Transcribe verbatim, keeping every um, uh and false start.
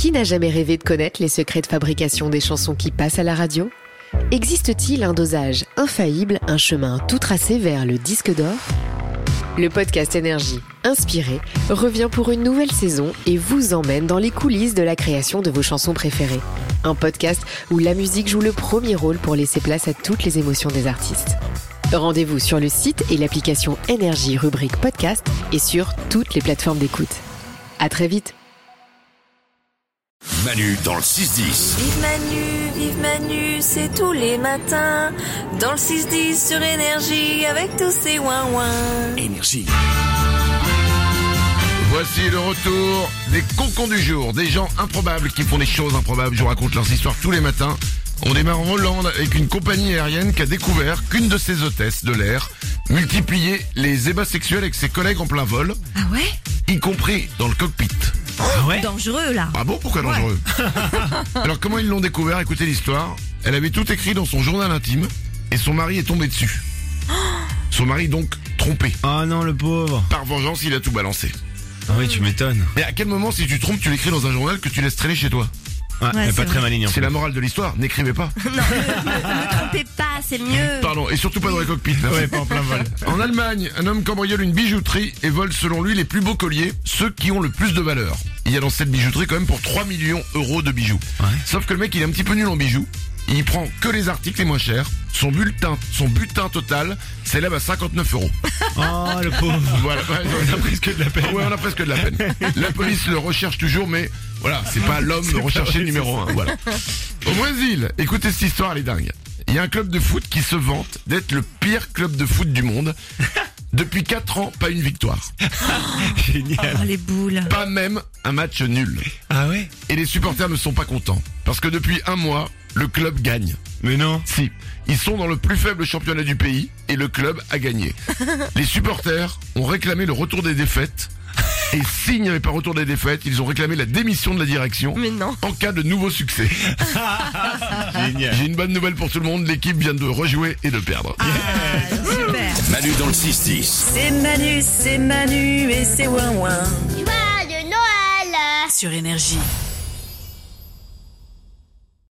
Qui n'a jamais rêvé de connaître les secrets de fabrication des chansons qui passent à la radio ? Existe-t-il un dosage infaillible, un chemin tout tracé vers le disque d'or ? Le podcast Énergie, inspiré, revient pour une nouvelle saison et vous emmène dans les coulisses de la création de vos chansons préférées. Un podcast où la musique joue le premier rôle pour laisser place à toutes les émotions des artistes. Rendez-vous sur le site et l'application Énergie rubrique podcast et sur toutes les plateformes d'écoute. À très vite. Manu dans le six dix. Vive Manu, vive Manu, c'est tous les matins. Dans le six dix sur Énergie, avec tous ces ouin-ouin. Énergie. Voici le retour des concons du jour. Des gens improbables qui font des choses improbables. Je vous raconte leurs histoires tous les matins. On démarre en Hollande avec une compagnie aérienne qui a découvert qu'une de ses hôtesses de l'air multipliait les ébats sexuels avec ses collègues en plein vol, Ah ouais y compris dans le cockpit. Ah ouais Dangereux là. Ah bon, pourquoi dangereux? Alors comment ils l'ont découvert? Écoutez l'histoire. Elle avait tout écrit dans son journal intime et son mari est tombé dessus. Son mari donc trompé. Ah non, le pauvre. Par vengeance, il a tout balancé. Ah oui, tu m'étonnes. Mais à quel moment, si tu trompes, tu l'écris dans un journal que tu laisses traîner chez toi? Ouais, elle est c'est pas vrai. très maligne. en C'est fait. la morale de l'histoire, n'écrivez pas. Non, ne, ne, ne trompez pas, c'est mieux. Pardon, et surtout pas dans les cockpits. Merci. Ouais, pas en plein vol. En Allemagne, un homme cambriole une bijouterie et vole selon lui les plus beaux colliers, ceux qui ont le plus de valeur. Il y a dans cette bijouterie quand même pour trois millions d'euros de bijoux. Ouais. Sauf que le mec il est un petit peu nul en bijoux. Il prend que les articles les moins chers. Son bulletin, son butin total s'élève à cinquante-neuf euros. Oh, le pauvre. Voilà, ouais, On a presque de la peine. ouais, on a presque de la peine. La police le recherche toujours, mais voilà, c'est pas l'homme recherché vrai, numéro un. Voilà. Au Brésil, écoutez cette histoire, elle est dingue. Il y a un club de foot qui se vante d'être le pire club de foot du monde. Depuis quatre ans, pas une victoire. Génial. Oh les boules. Pas même un match nul. Ah ouais? Et les supporters ne sont pas contents. Parce que depuis un mois, le club gagne. Mais non. Si, ils sont dans le plus faible championnat du pays et le club a gagné. Les supporters ont réclamé le retour des défaites. Et s'il n'y avait pas retour des défaites, ils ont réclamé la démission de la direction Mais non. en cas de nouveau succès. Génial. J'ai une bonne nouvelle pour tout le monde, l'équipe vient de rejouer et de perdre. Ah, super. Manu dans le six dix. C'est Manu, c'est Manu et c'est ouin-ouin. Joie de Noël! Sur Énergie.